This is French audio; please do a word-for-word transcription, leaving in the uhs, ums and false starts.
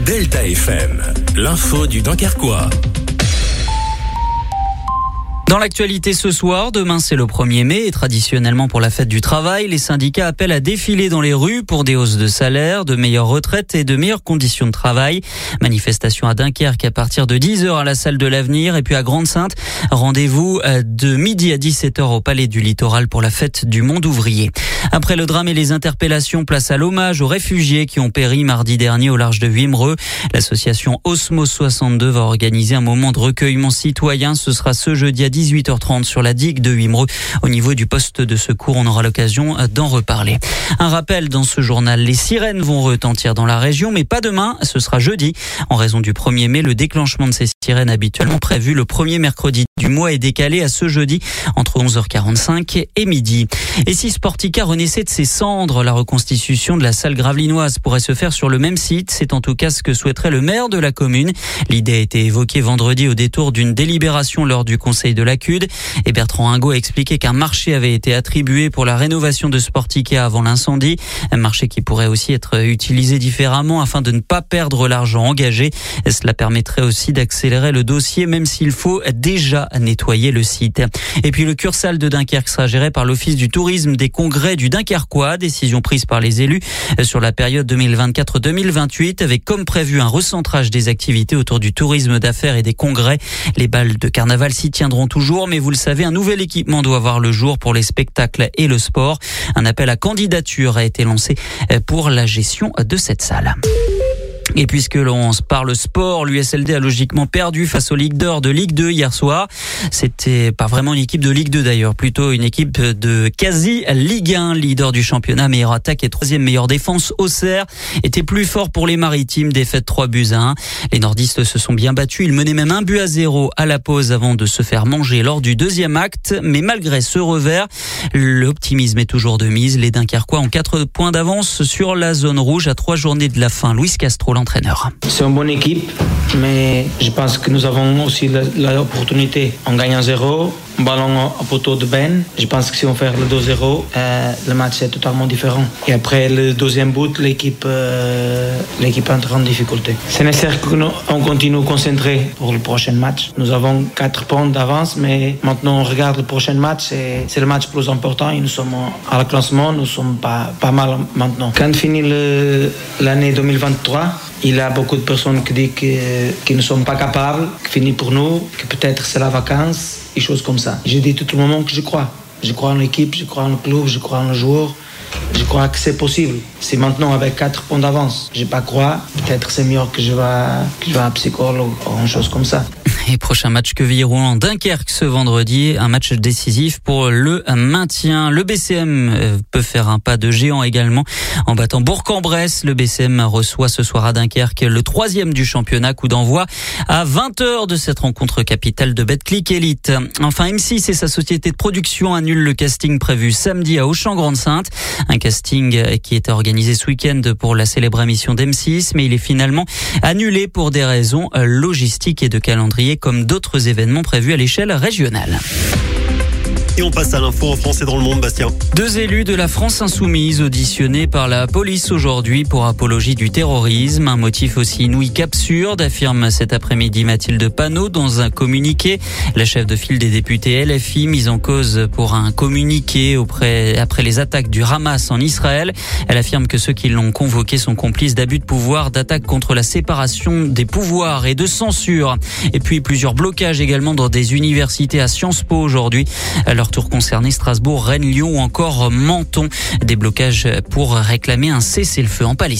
Delta F M, l'info du Dunkerquois. Dans l'actualité ce soir, demain c'est le premier mai et traditionnellement pour la fête du travail, les syndicats appellent à défiler dans les rues pour des hausses de salaire, de meilleures retraites et de meilleures conditions de travail. Manifestation à Dunkerque à partir de dix heures à la salle de l'Avenir et puis à Grande-Synthe, rendez-vous de midi à dix-sept heures au Palais du Littoral pour la fête du monde ouvrier. Après le drame et les interpellations, place à l'hommage aux réfugiés qui ont péri mardi dernier au large de Wimereux. L'association Osmose soixante-deux va organiser un moment de recueillement citoyen. Ce sera ce jeudi à dix-huit heures trente sur la digue de Wimereux. Au niveau du poste de secours, on aura l'occasion d'en reparler. Un rappel dans ce journal, les sirènes vont retentir dans la région, mais pas demain, ce sera jeudi. En raison du premier mai, le déclenchement de ces sirènes habituellement prévu le premier mercredi du mois est décalé à ce jeudi entre onze heures quarante-cinq et midi. Et si Sportica renaissait de ses cendres, la reconstitution de la salle gravelinoise pourrait se faire sur le même site. C'est en tout cas ce que souhaiterait le maire de la commune. L'idée a été évoquée vendredi au détour d'une délibération lors du conseil de la C U D. Et Bertrand Hingot a expliqué qu'un marché avait été attribué pour la rénovation de Sportica avant l'incendie. Un marché qui pourrait aussi être utilisé différemment afin de ne pas perdre l'argent engagé. Et cela permettrait aussi d'accélérer le dossier, même s'il faut déjà nettoyer le site. Et puis le Cursal de Dunkerque sera géré par l'Office du tourisme des congrès du Dunkerquois. Décision prise par les élus sur la période deux mille vingt-quatre deux mille vingt-huit avec comme prévu un recentrage des activités autour du tourisme d'affaires et des congrès. Les balles de carnaval s'y tiendront toujours, mais vous le savez, un nouvel équipement doit voir le jour pour les spectacles et le sport. Un appel à candidature a été lancé pour la gestion de cette salle. Et puisque l'on se parle sport, l'U S L D a logiquement perdu face aux leaders de Ligue deux hier soir. C'était pas vraiment une équipe de Ligue deux d'ailleurs, plutôt une équipe de quasi Ligue un, leader du championnat, meilleure attaque et troisième meilleure défense. Auxerre était plus fort pour les Maritimes, défaite trois buts à un. Les nordistes se sont bien battus, ils menaient même un but à zéro à la pause avant de se faire manger lors du deuxième acte. Mais malgré ce revers, l'optimisme est toujours de mise. Les Dunkerquois ont quatre points d'avance sur la zone rouge à trois journées de la fin. Louis Castro, l'entraîneur. C'est une bonne équipe, mais je pense que nous avons aussi l'opportunité. On gagne un zéro, un ballon au poteau de Ben. Je pense que si on fait le deux zéro, euh, le match est totalement différent. Et après le deuxième but, l'équipe, euh, l'équipe entre en difficulté. C'est nécessaire qu'on continue concentré pour le prochain match. Nous avons quatre points d'avance, mais maintenant on regarde le prochain match. C'est, c'est le match le plus important et nous sommes à la classement, nous sommes pas, pas mal maintenant. Quand finit le, l'année deux mille vingt-trois, il y a beaucoup de personnes qui disent que, qu'ils ne sont pas capables, que fini pour nous, que peut-être c'est la vacance, et choses comme ça. Je dis tout le moment que je crois. Je crois en l'équipe, je crois en le club, je crois en le joueur. Je crois que c'est possible. C'est maintenant avec quatre points d'avance. Je ne pas croire. Peut-être c'est mieux que je vais, que je vais à un psychologue ou une chose comme ça. Et prochain match Quevilly-Rouen Dunkerque ce vendredi, un match décisif pour le maintien. Le B C M peut faire un pas de géant également en battant Bourg-en-Bresse. Le B C M reçoit ce soir à Dunkerque le troisième du championnat, coup d'envoi à vingt heures de cette rencontre capitale de Betclic Elite. Enfin, M six et sa société de production annulent le casting prévu samedi à Auchan-Grande-Synthe. Un casting qui était organisé ce week-end pour la célèbre émission d'M six, mais il est finalement annulé pour des raisons logistiques et de calendrier, comme d'autres événements prévus à l'échelle régionale. Et on passe à l'info en France et dans le monde, Bastien. Deux élus de la France insoumise auditionnés par la police aujourd'hui pour apologie du terrorisme. Un motif aussi inouï qu'absurde, affirme cet après-midi Mathilde Panot dans un communiqué. La chef de file des députés L F I mise en cause pour un communiqué auprès, après les attaques du Hamas en Israël. Elle affirme que ceux qui l'ont convoqué sont complices d'abus de pouvoir, d'attaques contre la séparation des pouvoirs et de censure. Et puis plusieurs blocages également dans des universités à Sciences Po aujourd'hui. À leur tour concerné Strasbourg, Rennes, Lyon ou encore Menton. Des blocages pour réclamer un cessez-le-feu en Palestine.